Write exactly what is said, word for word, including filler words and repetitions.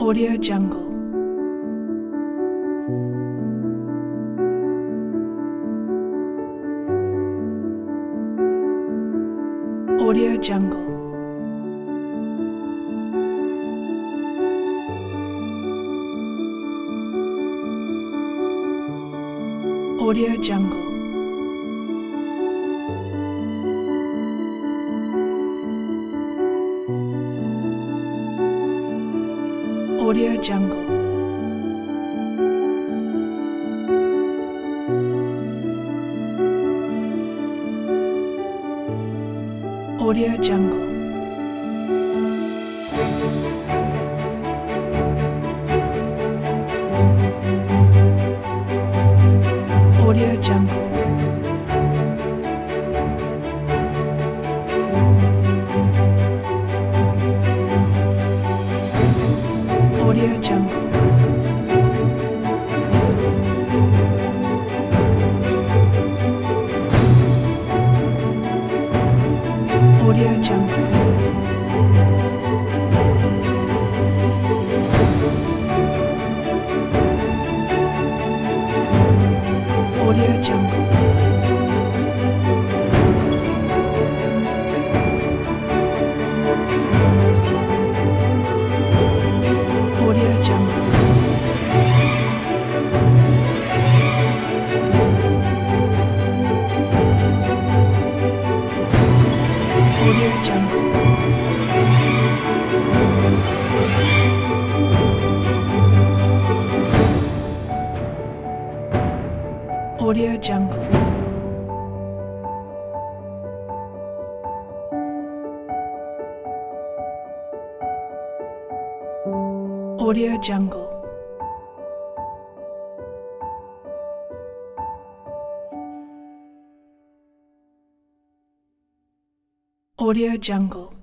Audio Jungle. Audio Jungle. Audio Jungle. Audio Jungle. Audio Jungle. Audio Jungle. Audio Jungle. Audio Jungle. Audio Jungle. Audio Jungle. Audio Jungle. Audio Jungle. Audio Jungle. Audio Jungle.